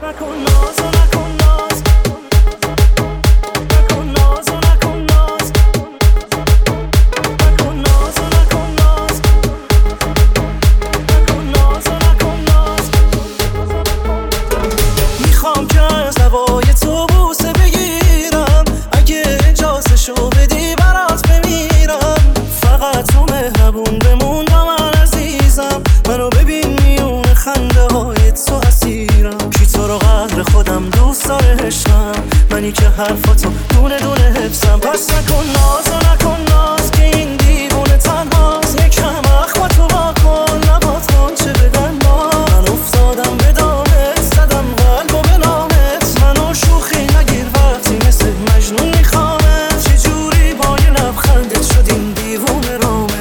منی که حرفاتو دونه دونه حفظم. پس نکن ناز و نکن ناز که این دیوونه تنهاست. یکم اخماتو با کن نبات کن چه بگن ما. من افتادم به دامت زدم قلب و به نامت. منو شوخی نگیر وقتی مثل مجنون میخوامت. چجوری با یه لبخندت شد این دیوونه رامت.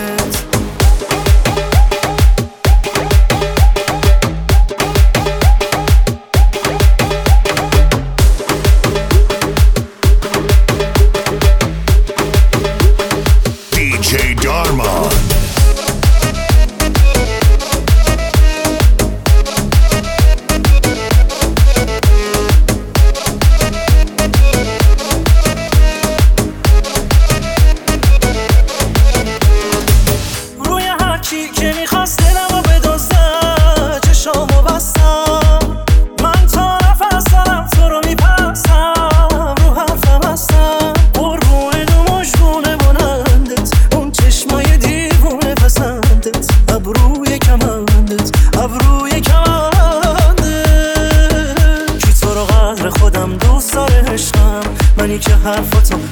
که میخواست دلمو بدزده چشامو بستم. من تا نفس دارم تو رو میپرسم. رو حرفم هستم قربون دو مجبونه بلندت. اون چشمای دیوونه پسندت. ابروی کمندت ابروی کمندت. کی تو رو قدر خودم دوست داره عشقم. منی که حرفاتو